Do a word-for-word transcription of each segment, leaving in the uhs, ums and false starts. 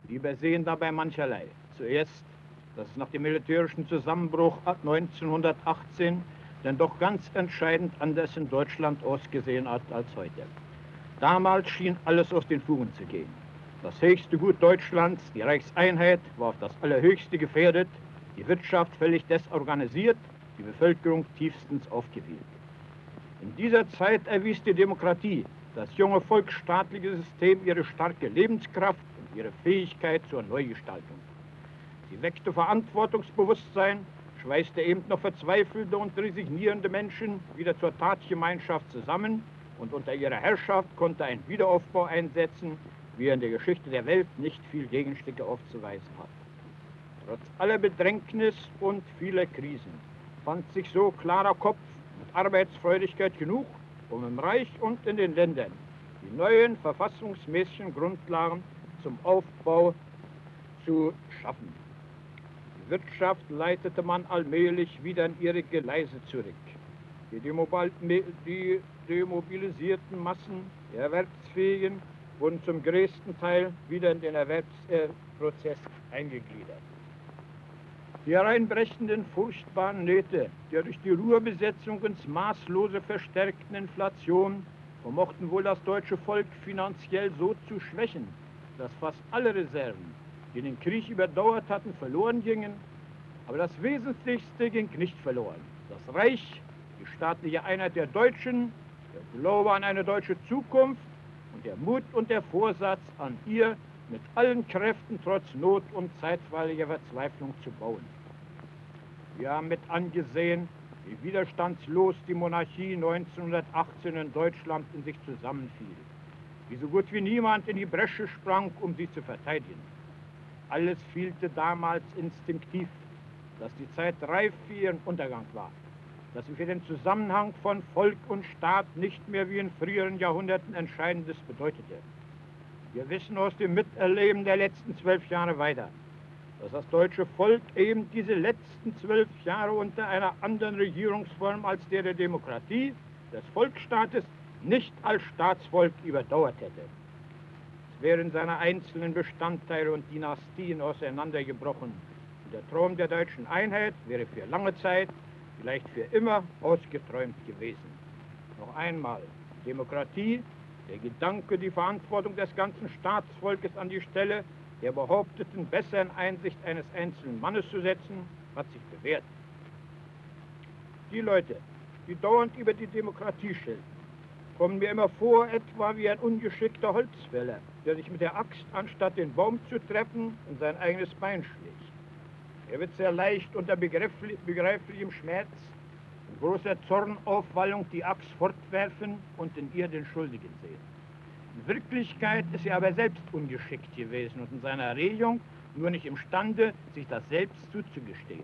Die übersehen dabei mancherlei. Zuerst, dass es nach dem militärischen Zusammenbruch neunzehnhundertachtzehn denn doch ganz entscheidend anders in Deutschland ausgesehen hat als heute. Damals schien alles aus den Fugen zu gehen. Das höchste Gut Deutschlands, die Reichseinheit, war auf das Allerhöchste gefährdet, die Wirtschaft völlig desorganisiert, die Bevölkerung tiefstens aufgewühlt. In dieser Zeit erwies die Demokratie, das junge volksstaatliche System, ihre starke Lebenskraft und ihre Fähigkeit zur Neugestaltung. Sie weckte Verantwortungsbewusstsein, schweißte eben noch verzweifelte und resignierende Menschen wieder zur Tatgemeinschaft zusammen und unter ihrer Herrschaft konnte ein Wiederaufbau einsetzen, wie er in der Geschichte der Welt nicht viel Gegenstücke aufzuweisen hat. Trotz aller Bedrängnis und vieler Krisen fand sich so klarer Kopf und Arbeitsfreudigkeit genug, um im Reich und in den Ländern die neuen verfassungsmäßigen Grundlagen zum Aufbau zu schaffen. Die Wirtschaft leitete man allmählich wieder in ihre Gleise zurück. Die, die demobilisierten Massen der Erwerbsfähigen wurden zum größten Teil wieder in den Erwerbsprozess eingegliedert. Die hereinbrechenden furchtbaren Nöte, die durch die Ruhrbesetzung ins Maßlose verstärkten Inflation, vermochten wohl das deutsche Volk finanziell so zu schwächen, dass fast alle Reserven, die den Krieg überdauert hatten, verloren gingen. Aber das Wesentlichste ging nicht verloren. Das Reich, die staatliche Einheit der Deutschen, der Glaube an eine deutsche Zukunft und der Mut und der Vorsatz, an ihr mit allen Kräften trotz Not und zeitweiliger Verzweiflung zu bauen. Wir haben mit angesehen, wie widerstandslos die Monarchie neunzehnhundertachtzehn in Deutschland in sich zusammenfiel, wie so gut wie niemand in die Bresche sprang, um sie zu verteidigen. Alles fehlte damals instinktiv, dass die Zeit reif für ihren Untergang war, dass sie für den Zusammenhang von Volk und Staat nicht mehr wie in früheren Jahrhunderten Entscheidendes bedeutete. Wir wissen aus dem Miterleben der letzten zwölf Jahre weiter, dass das deutsche Volk eben diese letzten zwölf Jahre unter einer anderen Regierungsform als der der Demokratie, des Volksstaates, nicht als Staatsvolk überdauert hätte. Es wären seine einzelnen Bestandteile und Dynastien auseinandergebrochen. Und der Traum der deutschen Einheit wäre für lange Zeit, vielleicht für immer, ausgeträumt gewesen. Noch einmal, Demokratie, der Gedanke, die Verantwortung des ganzen Staatsvolkes an die Stelle der behaupteten besseren Einsicht eines einzelnen Mannes zu setzen, hat sich bewährt. Die Leute, die dauernd über die Demokratie schelten, kommen mir immer vor, etwa wie ein ungeschickter Holzfäller, der sich mit der Axt, anstatt den Baum zu treffen, in sein eigenes Bein schlägt. Er wird sehr leicht unter begreiflich, begreiflichem Schmerz und großer Zornaufwallung die Axt fortwerfen und in ihr den Schuldigen sehen. In Wirklichkeit ist er aber selbst ungeschickt gewesen und in seiner Erregung nur nicht imstande, sich das selbst zuzugestehen.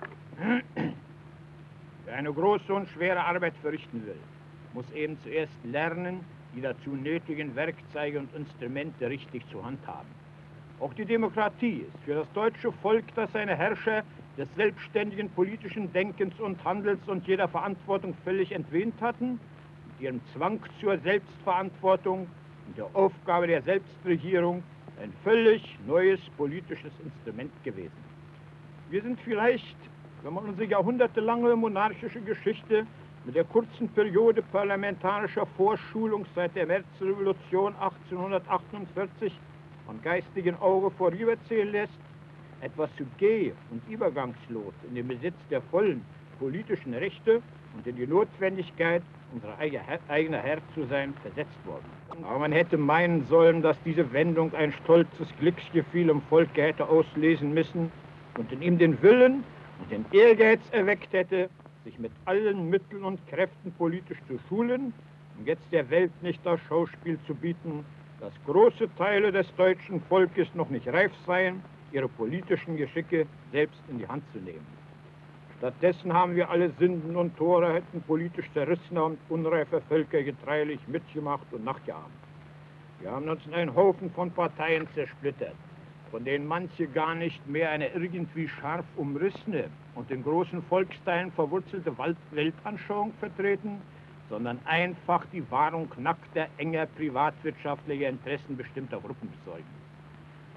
Wer eine große und schwere Arbeit verrichten will, muss eben zuerst lernen, die dazu nötigen Werkzeuge und Instrumente richtig zu handhaben. Auch die Demokratie ist für das deutsche Volk, das seine Herrscher des selbstständigen politischen Denkens und Handels und jeder Verantwortung völlig entwöhnt hatten, mit ihrem Zwang zur Selbstverantwortung und der Aufgabe der Selbstregierung ein völlig neues politisches Instrument gewesen. Wir sind vielleicht, wenn man unsere jahrhundertelange monarchische Geschichte mit der kurzen Periode parlamentarischer Vorschulung seit der Märzrevolution achtzehnhundertachtundvierzig am geistigen Auge vorüberzählen lässt, etwas zu geh- und übergangslos in den Besitz der vollen politischen Rechte und in die Notwendigkeit, unser eigener Herr zu sein, versetzt worden. Aber man hätte meinen sollen, dass diese Wendung ein stolzes Glücksgefühl im Volke hätte auslesen müssen und in ihm den Willen und den Ehrgeiz erweckt hätte, sich mit allen Mitteln und Kräften politisch zu schulen, um jetzt der Welt nicht das Schauspiel zu bieten, dass große Teile des deutschen Volkes noch nicht reif seien, ihre politischen Geschicke selbst in die Hand zu nehmen. Stattdessen haben wir alle Sünden und Torheiten politisch zerrissener und unreifer Völker getreilig mitgemacht und nachgeahmt. Wir haben uns in einen Haufen von Parteien zersplittert, von denen manche gar nicht mehr eine irgendwie scharf umrissene und in großen Volksteilen verwurzelte Weltanschauung vertreten, sondern einfach die Wahrung nackter, enger privatwirtschaftlicher Interessen bestimmter Gruppen besäugen.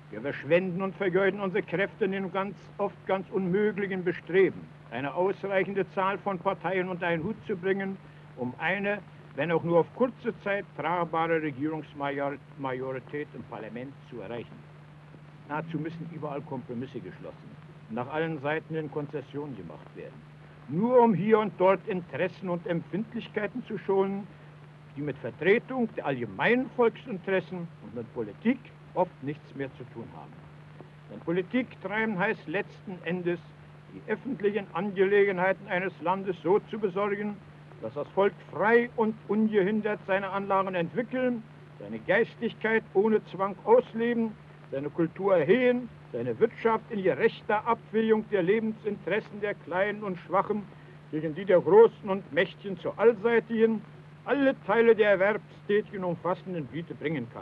Wir verschwenden und vergeuden unsere Kräfte in dem ganz oft ganz unmöglichen Bestreben, eine ausreichende Zahl von Parteien unter einen Hut zu bringen, um eine, wenn auch nur auf kurze Zeit, tragbare Regierungsmajorität im Parlament zu erreichen. Dazu müssen überall Kompromisse geschlossen und nach allen Seiten in Konzessionen gemacht werden. Nur um hier und dort Interessen und Empfindlichkeiten zu schonen, die mit Vertretung der allgemeinen Volksinteressen und mit Politik oft nichts mehr zu tun haben. Denn Politik treiben heißt letzten Endes, die öffentlichen Angelegenheiten eines Landes so zu besorgen, dass das Volk frei und ungehindert seine Anlagen entwickeln, seine Geistigkeit ohne Zwang ausleben, seine Kultur erhehen, seine Wirtschaft in gerechter Abwägung der Lebensinteressen der Kleinen und Schwachen gegen die der Großen und Mächtigen zur allseitigen, alle Teile der Erwerbstätigen umfassenden Güte bringen kann.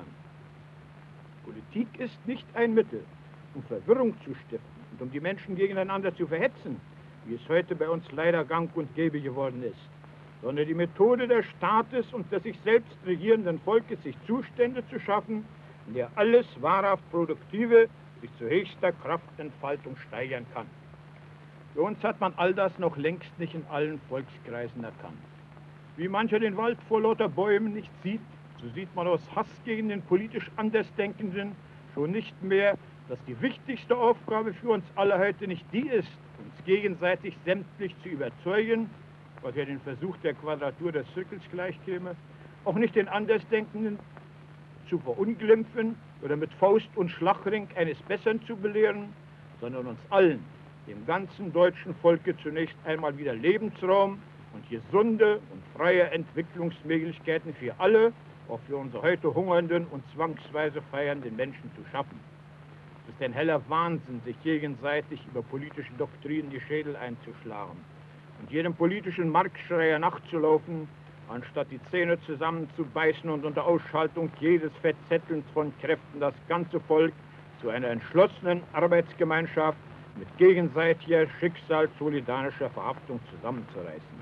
Politik ist nicht ein Mittel, um Verwirrung zu stiften und um die Menschen gegeneinander zu verhetzen, wie es heute bei uns leider gang und gäbe geworden ist, sondern die Methode des Staates und des sich selbst regierenden Volkes, sich Zustände zu schaffen, in der alles wahrhaft Produktive sich zu höchster Kraftentfaltung steigern kann. Für uns hat man all das noch längst nicht in allen Volkskreisen erkannt. Wie mancher den Wald vor lauter Bäumen nicht sieht, so sieht man aus Hass gegen den politisch Andersdenkenden schon nicht mehr, dass die wichtigste Aufgabe für uns alle heute nicht die ist, uns gegenseitig sämtlich zu überzeugen, was ja den Versuch der Quadratur des Zirkels gleichkäme, auch nicht den Andersdenkenden zu verunglimpfen oder mit Faust und Schlagring eines Besseren zu belehren, sondern uns allen, dem ganzen deutschen Volke, zunächst einmal wieder Lebensraum und gesunde und freie Entwicklungsmöglichkeiten für alle, auch für unsere heute hungernden und zwangsweise feiernden Menschen zu schaffen. Es ist ein heller Wahnsinn, sich gegenseitig über politische Doktrinen die Schädel einzuschlagen und jedem politischen Marktschreier nachzulaufen, anstatt die Zähne zusammenzubeißen und unter Ausschaltung jedes Verzettelns von Kräften das ganze Volk zu einer entschlossenen Arbeitsgemeinschaft mit gegenseitiger schicksalssolidarischer Verhaftung zusammenzureißen.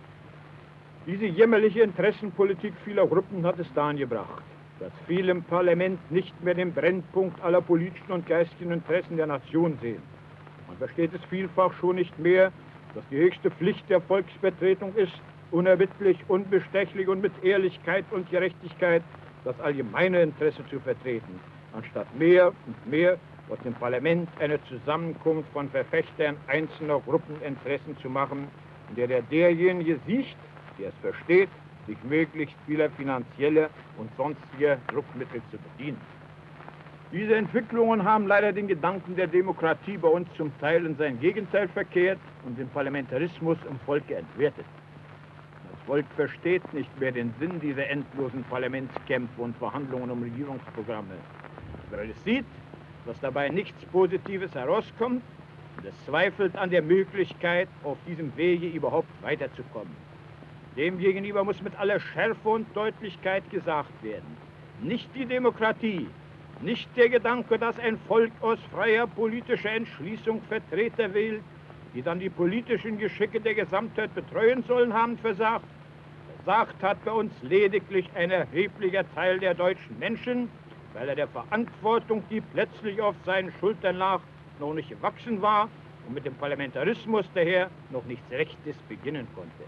Diese jämmerliche Interessenpolitik vieler Gruppen hat es dahin gebracht, dass viele im Parlament nicht mehr den Brennpunkt aller politischen und geistigen Interessen der Nation sehen. Man versteht es vielfach schon nicht mehr, dass die höchste Pflicht der Volksvertretung ist, unerbittlich, unbestechlich und mit Ehrlichkeit und Gerechtigkeit das allgemeine Interesse zu vertreten, anstatt mehr und mehr aus dem Parlament eine Zusammenkunft von Verfechtern einzelner Gruppeninteressen zu machen, in der der derjenige siegt, der es versteht, sich möglichst vieler finanzieller und sonstiger Druckmittel zu bedienen. Diese Entwicklungen haben leider den Gedanken der Demokratie bei uns zum Teil in sein Gegenteil verkehrt und den Parlamentarismus im Volke entwertet. Das Volk versteht nicht mehr den Sinn dieser endlosen Parlamentskämpfe und Verhandlungen um Regierungsprogramme, weil es sieht, dass dabei nichts Positives herauskommt und es zweifelt an der Möglichkeit, auf diesem Wege überhaupt weiterzukommen. Demgegenüber muss mit aller Schärfe und Deutlichkeit gesagt werden, nicht die Demokratie, nicht der Gedanke, dass ein Volk aus freier politischer Entschließung Vertreter wählt, die dann die politischen Geschicke der Gesamtheit betreuen sollen, haben versagt. Versagt hat bei uns lediglich ein erheblicher Teil der deutschen Menschen, weil er der Verantwortung, die plötzlich auf seinen Schultern lag, noch nicht gewachsen war und mit dem Parlamentarismus daher noch nichts Rechtes beginnen konnte.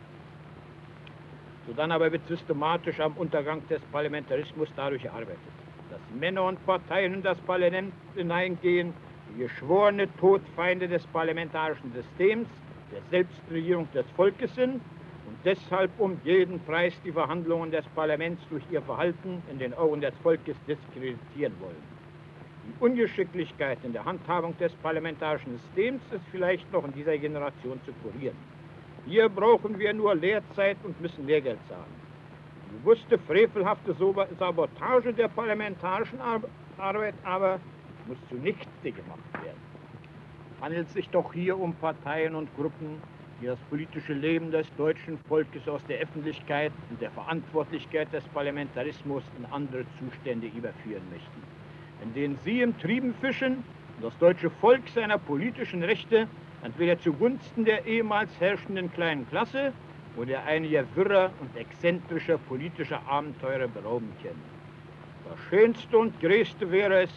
Sodann aber wird systematisch am Untergang des Parlamentarismus dadurch gearbeitet, dass Männer und Parteien in das Parlament hineingehen, die geschworene Todfeinde des parlamentarischen Systems, der Selbstregierung des Volkes sind und deshalb um jeden Preis die Verhandlungen des Parlaments durch ihr Verhalten in den Augen des Volkes diskreditieren wollen. Die Ungeschicklichkeit in der Handhabung des parlamentarischen Systems ist vielleicht noch in dieser Generation zu kurieren. Hier brauchen wir nur Lehrzeit und müssen Lehrgeld zahlen. Die bewusste, frevelhafte Sabotage der parlamentarischen Arbeit aber muss zunichte gemacht werden. Es handelt sich doch hier um Parteien und Gruppen, die das politische Leben des deutschen Volkes aus der Öffentlichkeit und der Verantwortlichkeit des Parlamentarismus in andere Zustände überführen möchten, in denen sie im Trieben fischen und das deutsche Volk seiner politischen Rechte entweder zugunsten der ehemals herrschenden kleinen Klasse oder einiger wirrer und exzentrischer politischer Abenteurer berauben können. Das Schönste und Größte wäre es,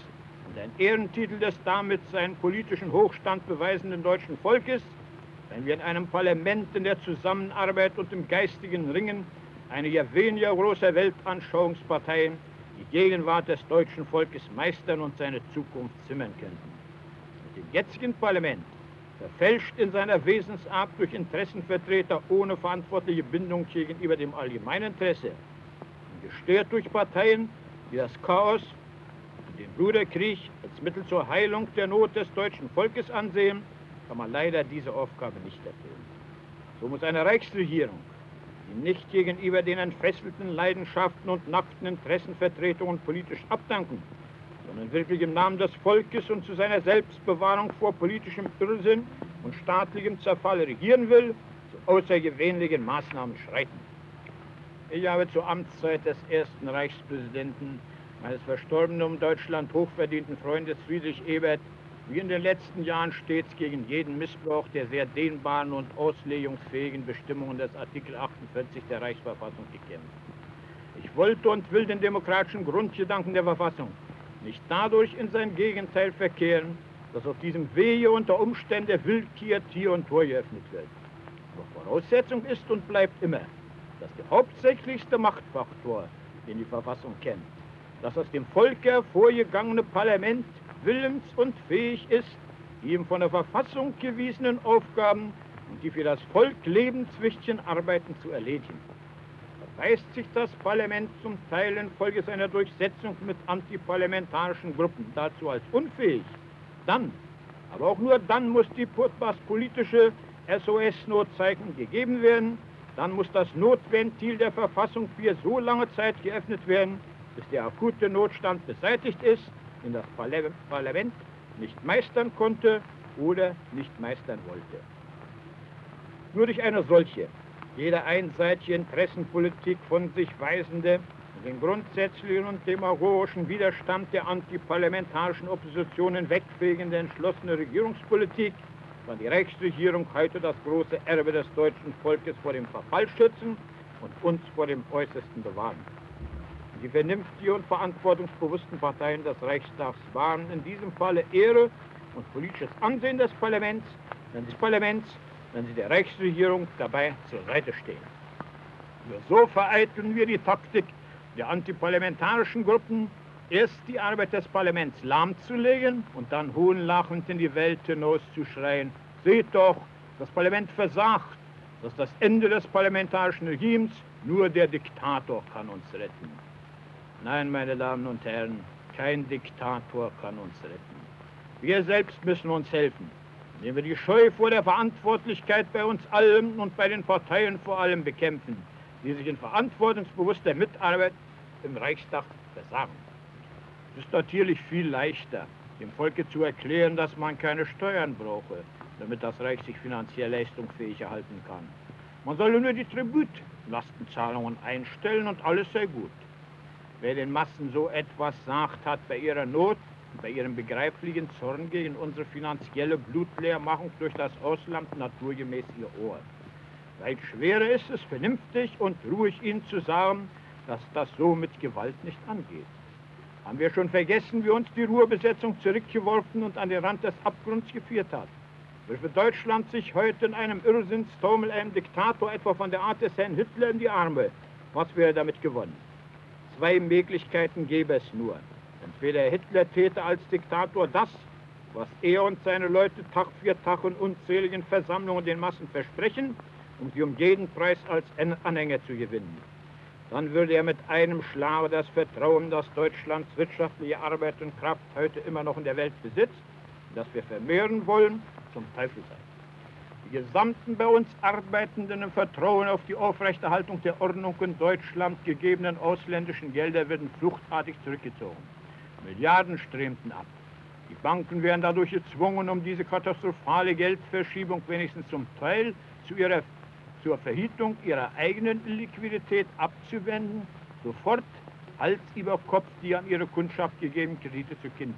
und ein Ehrentitel des damit seinen politischen Hochstand beweisenden deutschen Volkes, wenn wir in einem Parlament in der Zusammenarbeit und im geistigen Ringen einiger weniger großer Weltanschauungsparteien die Gegenwart des deutschen Volkes meistern und seine Zukunft zimmern könnten. Mit dem jetzigen Parlament, verfälscht in seiner Wesensart durch Interessenvertreter ohne verantwortliche Bindung gegenüber dem Allgemeininteresse und gestört durch Parteien, die das Chaos und den Bruderkrieg als Mittel zur Heilung der Not des deutschen Volkes ansehen, kann man leider diese Aufgabe nicht erfüllen. So muss eine Reichsregierung, die nicht gegenüber den entfesselten Leidenschaften und nackten Interessenvertretungen politisch abdanken, sondern wirklich im Namen des Volkes und zu seiner Selbstbewahrung vor politischem Irrsinn und staatlichem Zerfall regieren will, zu außergewöhnlichen Maßnahmen schreiten. Ich habe zur Amtszeit des ersten Reichspräsidenten, meines verstorbenen um Deutschland hochverdienten Freundes Friedrich Ebert, wie in den letzten Jahren stets gegen jeden Missbrauch der sehr dehnbaren und auslegungsfähigen Bestimmungen des Artikel achtundvierzig der Reichsverfassung gekämpft. Ich wollte und will den demokratischen Grundgedanken der Verfassung nicht dadurch in sein Gegenteil verkehren, dass auf diesem Wege unter Umständen der Willkür Tür und Tor geöffnet wird. Aber Voraussetzung ist und bleibt immer, dass der hauptsächlichste Machtfaktor, den die Verfassung kennt, das aus dem Volk hervorgegangene Parlament willens und fähig ist, die ihm von der Verfassung gewiesenen Aufgaben und die für das Volk lebenswichtigen Arbeiten zu erledigen. Erweist sich das Parlament zum Teil infolge seiner Durchsetzung mit antiparlamentarischen Gruppen dazu als unfähig, dann, aber auch nur dann muss die politische S O S-Notzeichen gegeben werden, dann muss das Notventil der Verfassung für so lange Zeit geöffnet werden, bis der akute Notstand beseitigt ist, den das Parlament nicht meistern konnte oder nicht meistern wollte. Nur durch eine solche, jede einseitige Interessenpolitik von sich weisende und den grundsätzlichen und demagogischen Widerstand der antiparlamentarischen Opposition hinwegfegende entschlossene Regierungspolitik kann die Reichsregierung heute das große Erbe des deutschen Volkes vor dem Verfall schützen und uns vor dem Äußersten bewahren. Die vernünftigen und verantwortungsbewussten Parteien des Reichstags wahren in diesem Falle Ehre und politisches Ansehen des Parlaments, wenn sie, des Parlaments, wenn sie der Reichsregierung dabei zur Seite stehen. Nur so vereiteln wir die Taktik der antiparlamentarischen Gruppen, erst die Arbeit des Parlaments lahmzulegen und dann hohnlachend in die Welt hinauszuschreien: Seht doch, das Parlament versagt, dass das Ende des parlamentarischen Regimes, nur der Diktator kann uns retten. Nein, meine Damen und Herren, kein Diktator kann uns retten. Wir selbst müssen uns helfen, indem wir die Scheu vor der Verantwortlichkeit bei uns allen und bei den Parteien vor allem bekämpfen, die sich in verantwortungsbewusster Mitarbeit im Reichstag versagen. Es ist natürlich viel leichter, dem Volke zu erklären, dass man keine Steuern brauche, damit das Reich sich finanziell leistungsfähig erhalten kann. Man solle nur die Tributlastenzahlungen einstellen und alles sei gut. Wer den Massen so etwas sagt, hat bei ihrer Not und bei ihrem begreiflichen Zorn gegen unsere finanzielle Blutleermachung durch das Ausland naturgemäß ihr Ohr. Weit schwerer ist es, vernünftig und ruhig ihnen zu sagen, dass das so mit Gewalt nicht angeht. Haben wir schon vergessen, wie uns die Ruhrbesetzung zurückgeworfen und an den Rand des Abgrunds geführt hat? Würfe Deutschland sich heute in einem Irrsinnstaumel einem Diktator etwa von der Art des Herrn Hitler in die Arme, was wäre damit gewonnen? Zwei Möglichkeiten gäbe es nur. Entweder Hitler täte als Diktator das, was er und seine Leute Tag für Tag in unzähligen Versammlungen den Massen versprechen, um sie um jeden Preis als Anhänger zu gewinnen. Dann würde er mit einem Schlage das Vertrauen, das Deutschlands wirtschaftliche Arbeit und Kraft heute immer noch in der Welt besitzt, das wir vermehren wollen, zum Teufel sein. Die gesamten bei uns Arbeitenden im Vertrauen auf die Aufrechterhaltung der Ordnung in Deutschland gegebenen ausländischen Gelder werden fluchtartig zurückgezogen. Milliarden strömten ab. Die Banken werden dadurch gezwungen, um diese katastrophale Geldverschiebung wenigstens zum Teil zu ihrer, zur Verhütung ihrer eigenen Liquidität abzuwenden, sofort Hals über Kopf die an ihre Kundschaft gegebenen Kredite zu kinden.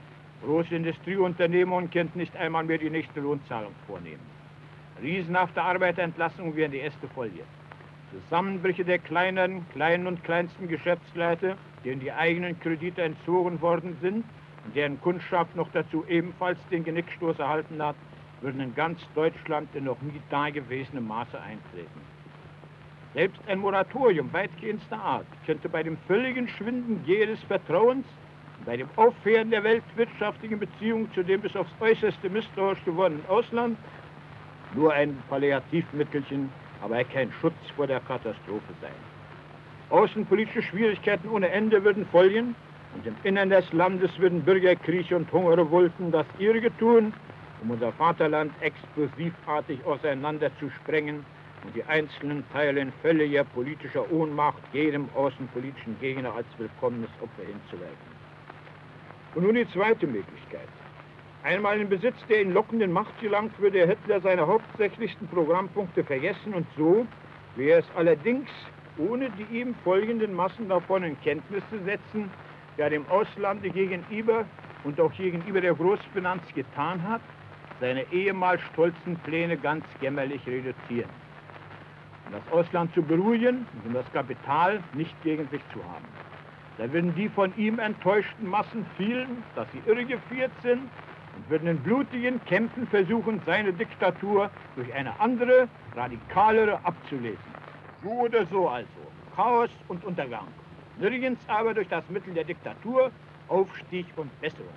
Große Industrieunternehmungen können nicht einmal mehr die nächste Lohnzahlung vornehmen. Riesenhafte Arbeiterentlassungen wären die erste Folge. Zusammenbrüche der kleinen, kleinen und kleinsten Geschäftsleute, denen die eigenen Kredite entzogen worden sind und deren Kundschaft noch dazu ebenfalls den Genickstoß erhalten hat, würden in ganz Deutschland in noch nie dagewesenem Maße eintreten. Selbst ein Moratorium weitgehendster Art könnte bei dem völligen Schwinden jedes Vertrauens, bei dem Aufhören der weltwirtschaftlichen Beziehungen zu dem bis aufs Äußerste misstrauisch gewordenen Ausland nur ein Palliativmittelchen, aber kein Schutz vor der Katastrophe sein. Außenpolitische Schwierigkeiten ohne Ende würden folgen und im Innern des Landes würden Bürgerkrieg und Hungerrevolten das ihrige tun, um unser Vaterland explosivartig auseinander zu sprengen und die einzelnen Teile in völliger politischer Ohnmacht jedem außenpolitischen Gegner als willkommenes Opfer hinzuwerfen. Und nun die zweite Möglichkeit. Einmal in Besitz der ihn lockenden Macht gelangt, würde Hitler seine hauptsächlichsten Programmpunkte vergessen und so, wie er es allerdings ohne die ihm folgenden Massen davon in Kenntnis zu setzen, ja dem Auslande gegenüber und auch gegenüber der Großfinanz getan hat, seine ehemals stolzen Pläne ganz jämmerlich reduzieren. Um das Ausland zu beruhigen und um das Kapital nicht gegen sich zu haben. Da würden die von ihm enttäuschten Massen fühlen, dass sie irregeführt sind und würden in blutigen Kämpfen versuchen, seine Diktatur durch eine andere, radikalere abzulesen. So oder so also, Chaos und Untergang. Nirgends aber durch das Mittel der Diktatur, Aufstieg und Besserung.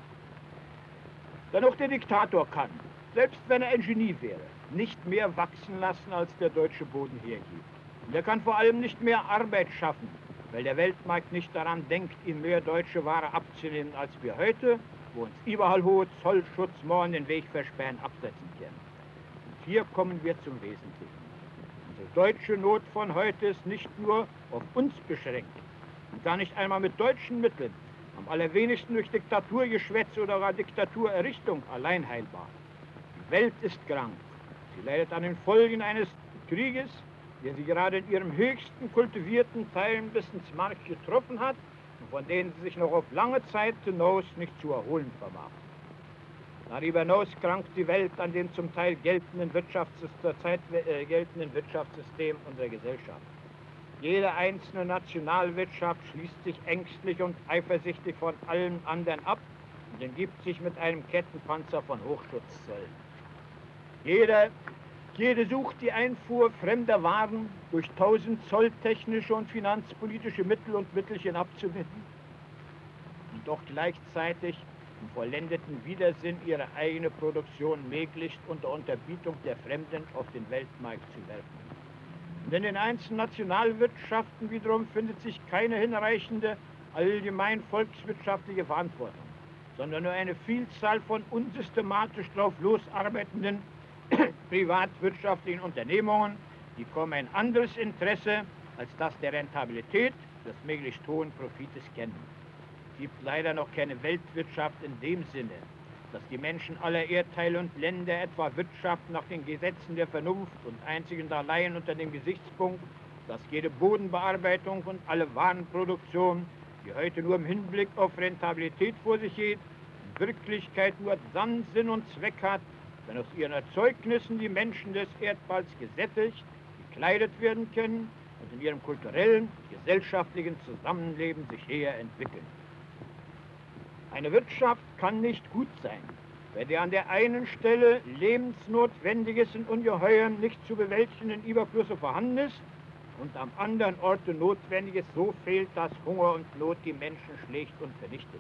Denn auch der Diktator kann, selbst wenn er ein Genie wäre, nicht mehr wachsen lassen, als der deutsche Boden hergibt. Und er kann vor allem nicht mehr Arbeit schaffen, weil der Weltmarkt nicht daran denkt, ihm mehr deutsche Ware abzunehmen, als wir heute, wo uns überall hohe Zollschutzmauern den Weg versperren, absetzen können. Und hier kommen wir zum Wesentlichen. Unsere deutsche Not von heute ist nicht nur auf uns beschränkt und gar nicht einmal mit deutschen Mitteln, am allerwenigsten durch Diktaturgeschwätz oder gar Diktaturerrichtung allein heilbar. Die Welt ist krank. Sie leidet an den Folgen eines Krieges, der sie gerade in ihrem höchsten kultivierten Teilen bis ins Mark getroffen hat und von denen sie sich noch auf lange Zeit hinaus nicht zu erholen vermag. Darüber hinaus krankt die Welt an dem zum Teil geltenden, Wirtschaftszeit, äh, geltenden Wirtschaftssystem unserer Gesellschaft. Jede einzelne Nationalwirtschaft schließt sich ängstlich und eifersüchtig von allen anderen ab und umgibt sich mit einem Kettenpanzer von Hochschutzzöllen. Jeder, jede sucht die Einfuhr fremder Waren durch tausend zolltechnische und finanzpolitische Mittel und Mittelchen abzuwenden und doch gleichzeitig im vollendeten Widersinn ihre eigene Produktion möglichst unter Unterbietung der Fremden auf den Weltmarkt zu werfen. Und in den einzelnen Nationalwirtschaften wiederum findet sich keine hinreichende allgemein volkswirtschaftliche Verantwortung, sondern nur eine Vielzahl von unsystematisch drauf losarbeitenden privatwirtschaftlichen Unternehmungen, die kaum ein anderes Interesse als das der Rentabilität, des möglichst hohen Profites kennen. Es gibt leider noch keine Weltwirtschaft in dem Sinne, dass die Menschen aller Erdteile und Länder etwa Wirtschaft nach den Gesetzen der Vernunft und einzig und allein unter dem Gesichtspunkt, dass jede Bodenbearbeitung und alle Warenproduktion, die heute nur im Hinblick auf Rentabilität vor sich geht, in Wirklichkeit nur dann Sinn und Zweck hat, wenn aus ihren Erzeugnissen die Menschen des Erdballs gesättigt, gekleidet werden können und in ihrem kulturellen, gesellschaftlichen Zusammenleben sich eher entwickeln. Eine Wirtschaft kann nicht gut sein, wenn der an der einen Stelle lebensnotwendiges in ungeheuren, nicht zu bewältigenden Überflüsse vorhanden ist und am anderen Orte Notwendiges so fehlt, dass Hunger und Not die Menschen schlägt und vernichtet.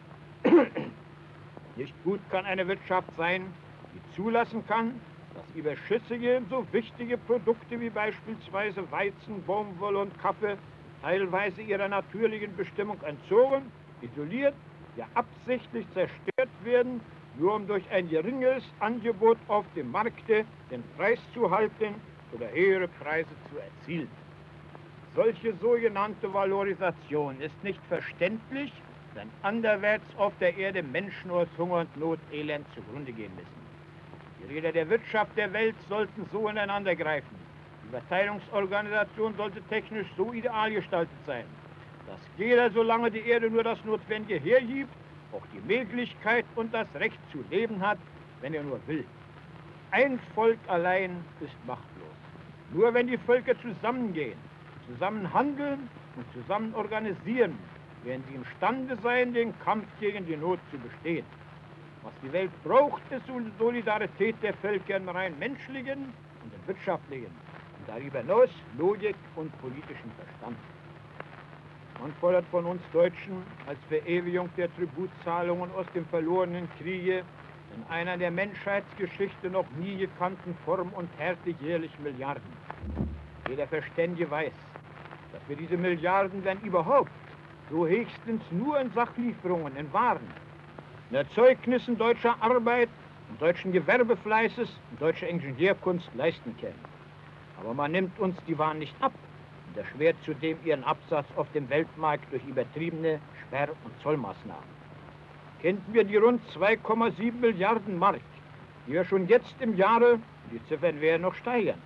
Nicht gut kann eine Wirtschaft sein, die zulassen kann, dass überschüssige, so wichtige Produkte wie beispielsweise Weizen, Baumwolle und Kaffee teilweise ihrer natürlichen Bestimmung entzogen, isoliert, ja absichtlich zerstört werden, nur um durch ein geringeres Angebot auf dem Markte den Preis zu halten oder höhere Preise zu erzielen. Solche sogenannte Valorisation ist nicht verständlich, wenn anderwärts auf der Erde Menschen aus Hunger und Not, Elend zugrunde gehen müssen. Die Räder der Wirtschaft der Welt sollten so ineinander greifen. Die Verteilungsorganisation sollte technisch so ideal gestaltet sein, dass jeder, solange die Erde nur das Notwendige hergibt, auch die Möglichkeit und das Recht zu leben hat, wenn er nur will. Ein Volk allein ist machtlos. Nur wenn die Völker zusammengehen, zusammen handeln und zusammen organisieren, werden sie imstande sein, den Kampf gegen die Not zu bestehen. Was die Welt braucht, ist Solidarität der Völker im rein menschlichen und im wirtschaftlichen und darüber hinaus Logik und politischen Verstand. Man fordert von uns Deutschen als Verewigung der Tributzahlungen aus dem verlorenen Kriege in einer der Menschheitsgeschichte noch nie gekannten Form und Härte jährlich Milliarden. Jeder Verständige weiß, dass wir diese Milliarden, wenn überhaupt, so höchstens nur in Sachlieferungen, in Waren, in Erzeugnissen deutscher Arbeit und deutschen Gewerbefleißes und deutscher Ingenieurkunst leisten können. Aber man nimmt uns die Waren nicht ab und erschwert zudem ihren Absatz auf dem Weltmarkt durch übertriebene Sperr- und Zollmaßnahmen. Kennten wir die rund zwei Komma sieben Milliarden Mark, die wir schon jetzt im Jahre, die Ziffern werden noch steigern,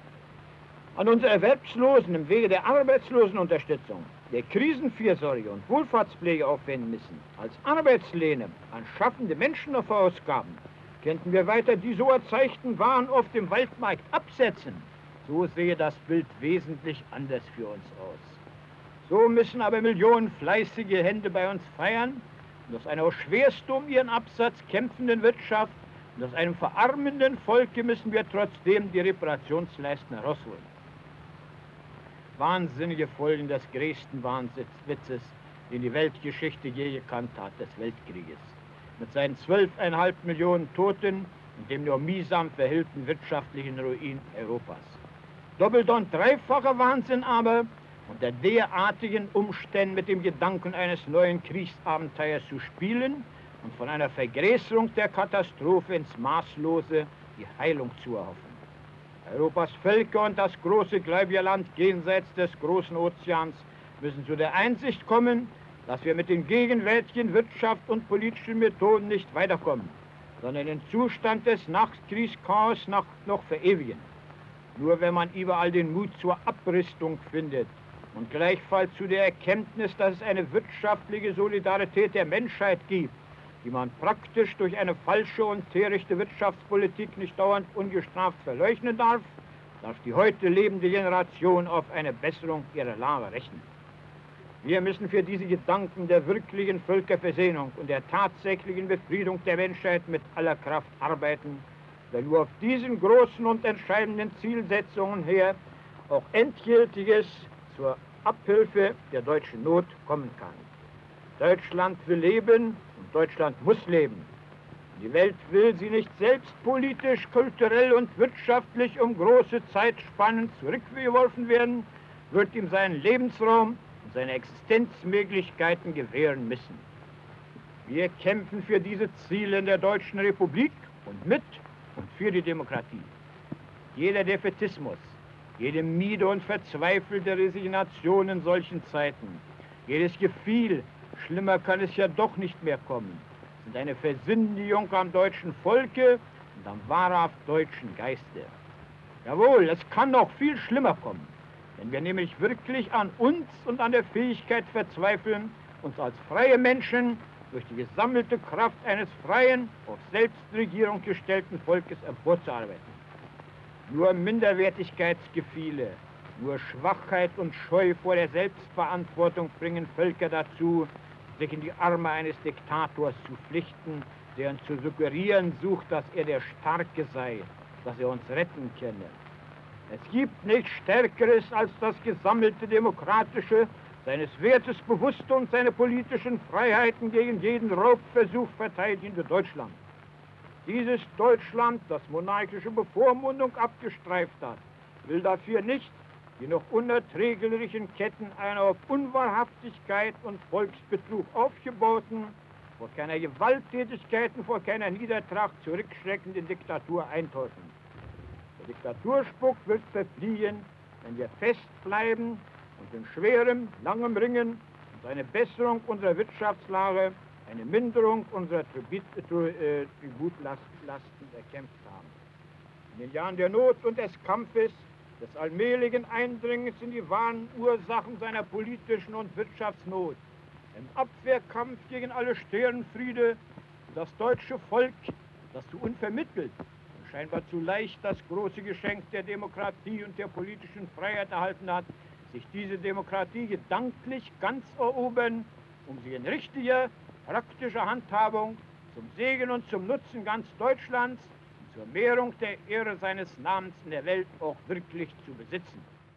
an unsere Erwerbslosen im Wege der Arbeitslosenunterstützung, der Krisenfürsorge und Wohlfahrtspflege aufwenden müssen, als Arbeitslehne an schaffende Menschen noch verausgaben, könnten wir weiter die so erzeigten Waren auf dem Weltmarkt absetzen. So sehe das Bild wesentlich anders für uns aus. So müssen aber Millionen fleißige Hände bei uns feiern und aus einer schwerst um ihren Absatz kämpfenden Wirtschaft und aus einem verarmenden Volke müssen wir trotzdem die Reparationsleisten herausholen. Wahnsinnige Folgen des größten Wahnwitzes, den die Weltgeschichte je gekannt hat, des Weltkrieges. Mit seinen zwölfeinhalb Millionen Toten und dem nur mühsam verhüllten wirtschaftlichen Ruin Europas. Doppelt und dreifacher Wahnsinn aber, unter derartigen Umständen mit dem Gedanken eines neuen Kriegsabenteuers zu spielen und von einer Vergrößerung der Katastrophe ins Maßlose die Heilung zu erhoffen. Europas Völker und das große Gläubigerland jenseits des großen Ozeans müssen zu der Einsicht kommen, dass wir mit den gegenwärtigen Wirtschafts- und politischen Methoden nicht weiterkommen, sondern den Zustand des Nachkriegschaos noch verewigen. Nur wenn man überall den Mut zur Abrüstung findet und gleichfalls zu der Erkenntnis, dass es eine wirtschaftliche Solidarität der Menschheit gibt, die man praktisch durch eine falsche und törichte Wirtschaftspolitik nicht dauernd ungestraft verleugnen darf, darf die heute lebende Generation auf eine Besserung ihrer Lage rechnen. Wir müssen für diese Gedanken der wirklichen Völkerversöhnung und der tatsächlichen Befriedung der Menschheit mit aller Kraft arbeiten, denn nur auf diesen großen und entscheidenden Zielsetzungen her auch Endgültiges zur Abhilfe der deutschen Not kommen kann. Deutschland will leben und Deutschland muss leben. Die Welt will sie nicht selbst politisch, kulturell und wirtschaftlich um große Zeitspannen zurückgeworfen werden, wird ihm seinen Lebensraum und seine Existenzmöglichkeiten gewähren müssen. Wir kämpfen für diese Ziele in der Deutschen Republik und mit und für die Demokratie. Jeder Defätismus, jede müde und verzweifelte Resignation in solchen Zeiten, jedes Gefühl, schlimmer kann es ja doch nicht mehr kommen, sind eine Versündigung am deutschen Volke und am wahrhaft deutschen Geiste. Jawohl, es kann noch viel schlimmer kommen, wenn wir nämlich wirklich an uns und an der Fähigkeit verzweifeln, uns als freie Menschen durch die gesammelte Kraft eines freien, auf Selbstregierung gestellten Volkes emporzuarbeiten. Nur Minderwertigkeitsgefühle, nur Schwachheit und Scheu vor der Selbstverantwortung bringen Völker dazu, sich in die Arme eines Diktators zu flüchten, der uns zu suggerieren sucht, dass er der Starke sei, dass er uns retten könne. Es gibt nichts Stärkeres als das gesammelte demokratische, seines Wertes bewusste und seine politischen Freiheiten gegen jeden Raubversuch verteidigende Deutschland. Dieses Deutschland, das monarchische Bevormundung abgestreift hat, will dafür nicht die noch unerträglichen Ketten einer auf Unwahrhaftigkeit und Volksbetrug aufgebauten, vor keiner Gewalttätigkeit und vor keiner Niedertracht zurückschreckenden Diktatur eintauschen. Der Diktaturspuck wird verfliehen, wenn wir festbleiben und in schwerem, langem Ringen und eine Besserung unserer Wirtschaftslage, eine Minderung unserer Tribut, äh, Tributlasten erkämpft haben. In den Jahren der Not und des Kampfes, des allmähligen Eindringens in die wahren Ursachen seiner politischen und Wirtschaftsnot, im Abwehrkampf gegen alle Störenfriede, das deutsche Volk, das zu unvermittelt und scheinbar zu leicht das große Geschenk der Demokratie und der politischen Freiheit erhalten hat, sich diese Demokratie gedanklich ganz erobern um sie in richtiger, praktischer Handhabung zum Segen und zum Nutzen ganz Deutschlands und zur Mehrung der Ehre seines Namens in der Welt auch wirklich zu besitzen.